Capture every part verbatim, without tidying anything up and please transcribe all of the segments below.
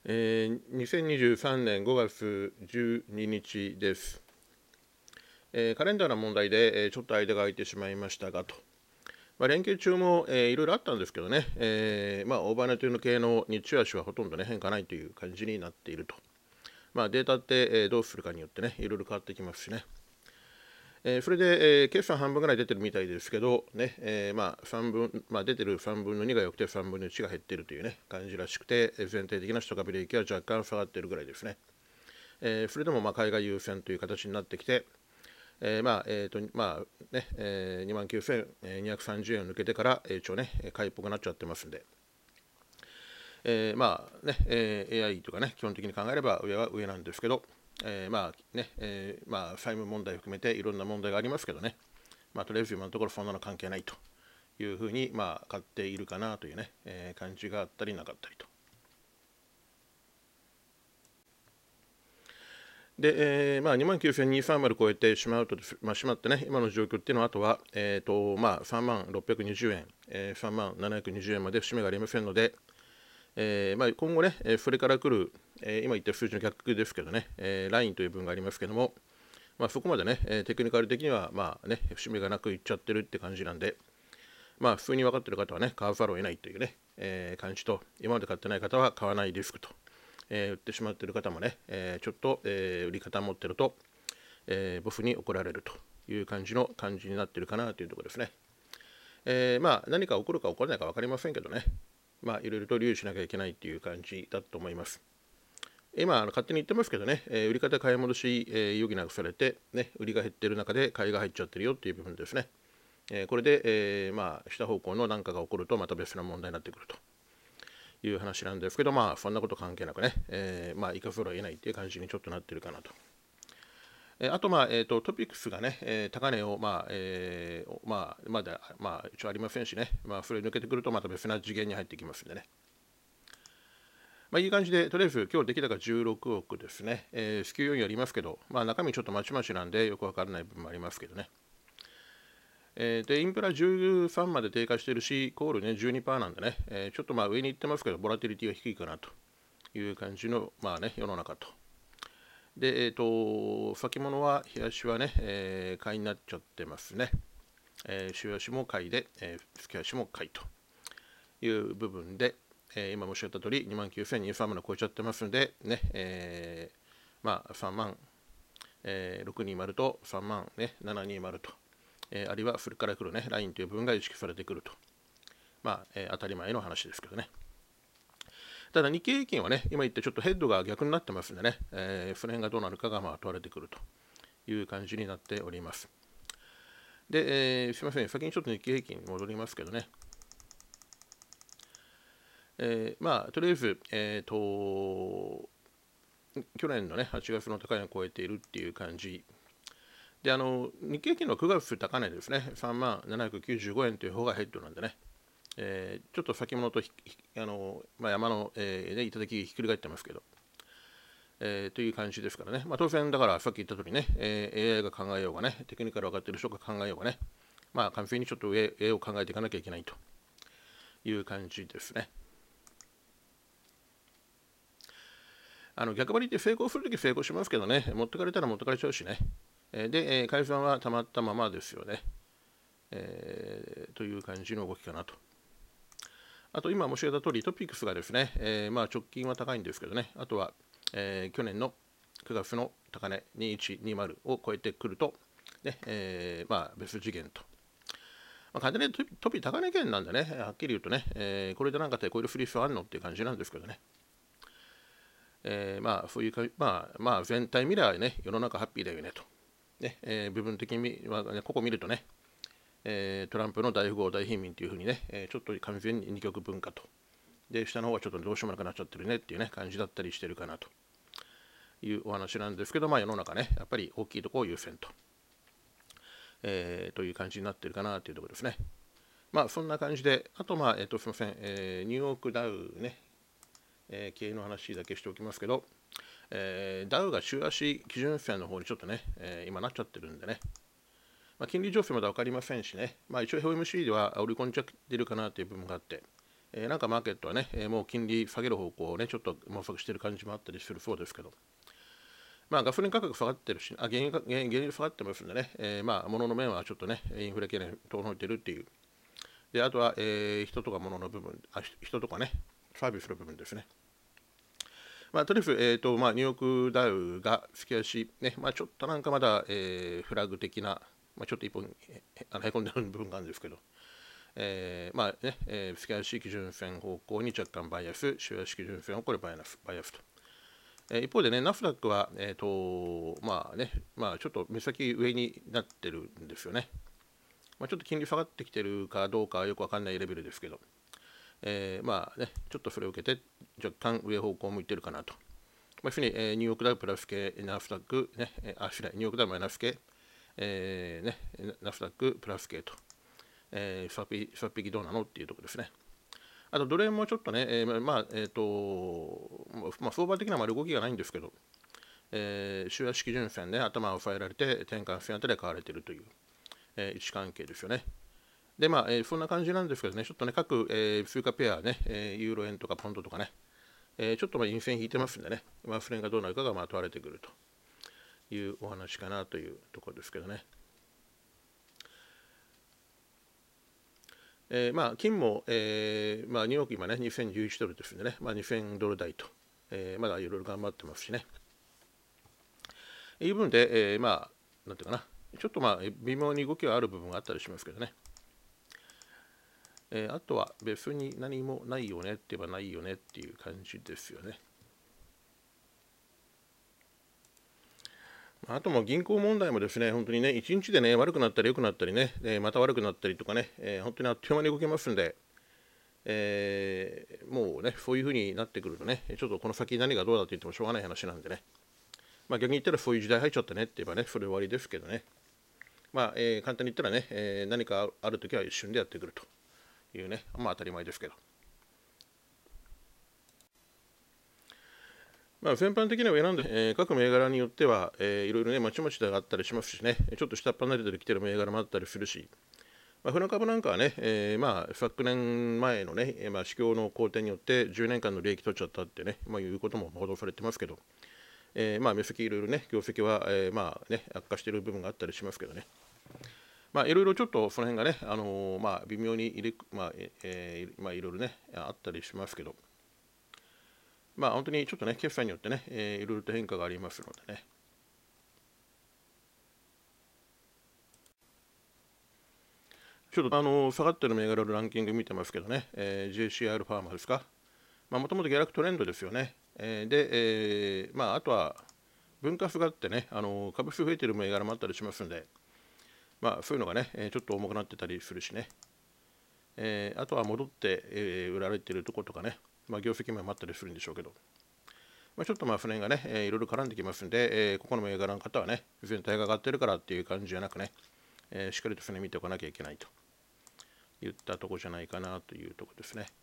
えー、にせんにじゅうさんねんごがつじゅうににちです。えー、カレンダーの問題で、えーちょっと間が空いてしまいましたがと。まあ、連休中も、えーいろいろあったんですけどね、えーまあ、オーバーネットの系の日中足はほとんど、ね、変化ないという感じになっていると。まあ、データって、えーどうするかによってね、いろいろ変わってきますしね。えーそれで、えー決算半分ぐらい出てるみたいですけど、ねえーまあ、さんぶんまあ、出てるさんぶんのにが良くてさんぶんのいちが減っているという、ね、感じらしくて、えー全体的な取得利益は若干下がっているぐらいですね。えーそれでもまあ海外優先という形になってきて、えーまあえーとまあねえー、にまんきゅうせんにひゃくさんじゅうえんを抜けてから、えー、一応ね、買いっぽくなっちゃってますんで、えーまあねえー、エーアイ とかね、基本的に考えれば上は上なんですけど、えー、まあね、えー、まあ債務問題含めていろんな問題がありますけどね、まあ、とりあえず今のところそんなの関係ないというふうに、まあ、買っているかなというね、えー、感じがあったりなかったりと。で、えーまあ、にまんきゅうせんにひゃくさんじゅう超えてしまうと、まあ、しまってね、今の状況っていうのは、あとは、えーとまあ、さんまんろっぴゃくにじゅうえん、えー、さんまんななひゃくにじゅうえんまで節目がありませんので、えーまあ、今後ね、それから来る、えー今言った数字の逆ですけどね、えーラインという分がありますけども、まあ、そこまでね、えーテクニカル的には、まあね、節目がなくいっちゃってるって感じなんで、まあ、普通に分かっている方はね、買わざるを得ないというね、えー感じと、今まで買ってない方は買わないリスクと、えー売ってしまっている方もね、えーちょっと、えー売り方持ってると、えーボスに怒られるという感じの感じになっているかなというところですね。えーまあ、何か起こるか起こらないか分かりませんけどね、まあ、いろいろと留意しなきゃいけないという感じだと思います。今、あの勝手に言ってますけどね、えー売り方買い戻し、えー余儀なくされて、ね、売りが減っている中で買いが入っちゃってるよっていう部分ですね。えーこれで、えーまあ、下方向の何かが起こるとまた別な問題になってくるという話なんですけど、まあ、そんなこと関係なくね、えーまあ、いかざるを得ないっていう感じにちょっとなってるかなと。えーあと、まあえーと、トピックスがね、えー高値を、まあえーまあ、まだ、まあ、一応ありませんしね、まあ、それ抜けてくるとまた別な次元に入ってきますんでね。まあ、いい感じで、とりあえず今日出来高じゅうろくおくですね、えー、スキューよんやりますけど、まあ、中身ちょっとまちまちなんでよくわからない部分もありますけどね。えー、で、インフラじゅうさんまで低下してるし、コールね、じゅうにパーセントなんでね、えーちょっとまあ上に行ってますけど、ボラティリティが低いかなという感じの、まあね、世の中と。で、えっ、と、先物は、冷やしはね、えー買いになっちゃってますね。えー、週足も買いで、えー、月足も買いという部分で、えー今申し上げた通り、にまんきゅうせんにひゃくさんじゅうまで超えちゃってますので、ね、えーまあさんまん、えーろくひゃくにじゅうとさんまん、ね、ななひゃくにじゅうと、えーあるいはそれから来るね、ラインという部分が意識されてくると。まあ、えー当たり前の話ですけどね。ただ日経平均はね、今言ってちょっとヘッドが逆になってますんでね、えーその辺がどうなるかがまあ問われてくるという感じになっております。で、えーすみません、先にちょっと日経平均に戻りますけどね、えーまあ、とりあえず、えーと、去年のね、はちがつの高値を超えているっていう感じ。で、あの、日経平均のくがつ高値ですね、さんまんななひゃくきゅうじゅうごえんという方がヘッドなんでね、えーちょっと先物とあの、まあ、山の、えーね、頂きひっくり返ってますけど、えーという感じですからね、まあ、当然だからさっき言った通りね、えー エーアイ が考えようがね、テクニカル分かっている人が考えようがね、まあ完全にちょっと上、上を考えていかなきゃいけないという感じですね。あの逆張りって成功するとき成功しますけどね、持ってかれたら持ってかれちゃうしね。えーで、えー解散はたまったままですよね。えーという感じの動きかなと。あと今申し上げた通り、トピックスがですね、えーまあ直近は高いんですけどね、あとは、えー去年のくがつの高値にせんひゃくにじゅうを超えてくると、ねえーまあ、別次元と。まあ、完全にトピ高値圏なんでね、はっきり言うとね、えーこれでなんか手こえるフリースあんのっていう感じなんですけどね。えーまあ、そういうか、まあ、まあ、全体見ればね、世の中ハッピーだよねと。ねえー部分的に、まあね、ここ見るとね、えートランプの大富豪、大貧民というふうにね、えーちょっと完全に二極分化と。で、下の方はちょっとどうしようもなくなっちゃってるねっていうね、感じだったりしてるかなというお話なんですけど、まあ、世の中ね、やっぱり大きいところを優先と、えーという感じになってるかなというところですね。まあ、そんな感じで、あと、まあ、えっ、と、すみません、えーニューヨークダウね、えー経営の話だけしておきますけど、えーダウが週足基準線の方にちょっとね、えー今なっちゃってるんでね、まあ、金利情勢まだ分かりませんしね、まあ、一応 エフオーエムシー では織り込んじゃってるかなという部分があって、 えー、なんかマーケットはね、えー、もう金利下げる方向をね、ちょっと模索している感じもあったりするそうですけど、まあ、ガソリン価格下がってるし、あ原油原原油下がってますんでね、えー、まあ、物の面はちょっとね、インフレ懸念遠のいてるっていう。で、あとは、えー、人とか物の部分、あ人とかね、サービスの部分ですね。まあ、とりあえず、えーとまあ、ニューヨークダウが突き足、ねまあ、ちょっとなんかまだ、えー、フラグ的な、まあ、ちょっと一本へあのへこんでる部分があるんですけど、えー、まあね、えー、突き足基準線方向に若干バイアス、週足基準線をこれバイアスバイアスと。えー、一方でね、ナスダックは、えーとまあねまあ、ちょっと目先上になってるんですよね。まあ、ちょっと金利下がってきてるかどうかはよくわかんないレベルですけど、えー、まあね、ちょっとそれを受けて若干上方向を向いてるかなと。まあ、要するに、えー、ニューヨークダウプラス系、ナスダック、ね、あ、しない、ニューヨークダウマイナス系、えーね、ナスダックプラス系と、えー、さっぴきどうなのっていうところですね。あと、ドル円もちょっとね、えー、まあ、えっ、ー、と、まあ、相場的なまり動きがないんですけど、えー、週足基準線で頭を押さえられて、転換線あたりで買われているという、えー、位置関係ですよね。で、まあ、えー、そんな感じなんですけどね、ちょっとね、各、えー、通貨ペアね、えー、ユーロ円とかポンドとかね、えー、ちょっとまあ陰線引いてますんでね、まあ、それがどうなるかがまあ問われてくるというお話かなというところですけどね。えー、まあ金も、えーまあ、ニューヨーク今ね、にせんじゅういちドルですんでね、まあ、にせんドル台と、えー、まだいろいろ頑張ってますしね。いう分で、えー、まあ、なんていうかな、ちょっとまあ微妙に動きがある部分があったりしますけどね。えー、あとは別に何もないよねって言えばないよねっていう感じですよね。あとも銀行問題もですね、本当にね、いちにちでね、悪くなったり良くなったりね、えー、また悪くなったりとかね、えー、本当にあっという間に動けますんで、えー、もうね、そういうふうになってくるとね、ちょっとこの先何がどうだって言ってもしょうがない話なんでね、まあ、逆に言ったらそういう時代入っちゃったねって言えばね、それ終わりですけどね、まあ、えー、簡単に言ったらね、えー、何かあるときは一瞬でやってくるというね、まあ当たり前ですけど。まあ、全般的には上なんで、えー、各銘柄によっては、えー、いろいろね、まちまちがあったりしますしね、ちょっと下っ端慣れてきてる銘柄もあったりするし、まあ、船株なんかはね、えー、まあ昨年前のね、まあ、市況の好転によってじゅうねんかんの利益取っちゃったってね、まあ、いうことも報道されてますけど、えー、まあ目先いろいろね、業績は、えー、まあね、悪化している部分があったりしますけどね。まあ、いろいろちょっとその辺がね、あのー、まあ、微妙に入れ、まあ、えー、まあ、いろいろね、あったりしますけど、まあ、本当にちょっとね、決算によってね、えー、いろいろと変化がありますのでね。ちょっと、あのー、下がってる銘柄のランキング見てますけどね、えー、ジェーシーアール ファーマーですか。まあ、もともと下落トレンドですよね。えー、で、えー、まあ、あとは、分割があってね、あのー、株数増えてる銘柄もあったりしますんで、まあ、そういうのがね、ちょっと重くなってたりするしね。えー、あとは戻って、えー、売られているところとかね、まあ、業績面もあったりするんでしょうけど、まあ、ちょっとまあ、その辺がね、えー、いろいろ絡んできますんで、えー、ここの銘柄の方はね、全体が上がってるからっていう感じじゃなくね、えー、しっかりとそれ見ておかなきゃいけないといったところじゃないかなというところですね。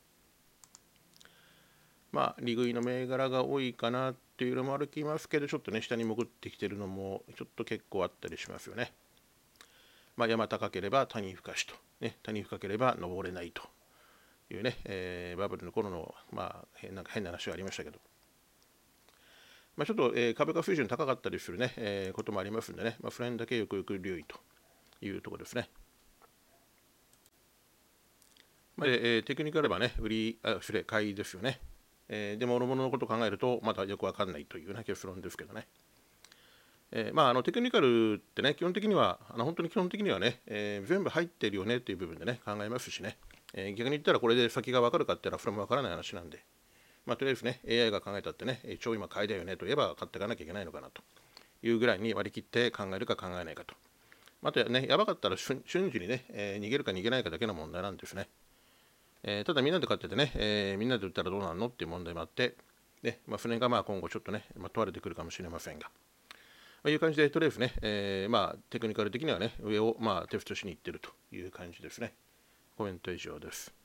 まあ、利食いの銘柄が多いかなっていうのもあるきますけど、ちょっとね、下に潜ってきてるのも、ちょっと結構あったりしますよね。まあ、山高ければ谷深しと、ね、谷深ければ登れないというね、えー、バブルの頃の、まあ、変な変な話がありましたけど、まあ、ちょっと、えー、株価水準高かったりするね、えー、こともありますんでね、まあ、その辺だけよくよく留意というところですね。まあ、えー、テクニカルはね、売り、あ、失礼、買いですよね。えー、でも、諸々のことを考えると、まだよくわかんないという、ね、結論ですけどね。えーまあ、あのテクニカルってね、基本的には、あの本当に基本的にはね、えー、全部入ってるよねっていう部分でね、考えますしね、えー、逆に言ったらこれで先が分かるかって言ったら、それも分からない話なんで、まあ、とりあえずね、エーアイ が考えたってね、超今買いだよねといえば買っていかなきゃいけないのかなというぐらいに割り切って考えるか考えないかと。あとね、やばかったら瞬時にね、えー、逃げるか逃げないかだけの問題なんですね。えー、ただみんなで買っててね、えー、みんなで売ったらどうなるのっていう問題もあって、でまあ、それがまあ今後ちょっとね、まあ、問われてくるかもしれませんが。という感じで、とりあえずね、えー、まあ、テクニカル的にはね、上をまあテストしに行っているという感じですね。コメント以上です。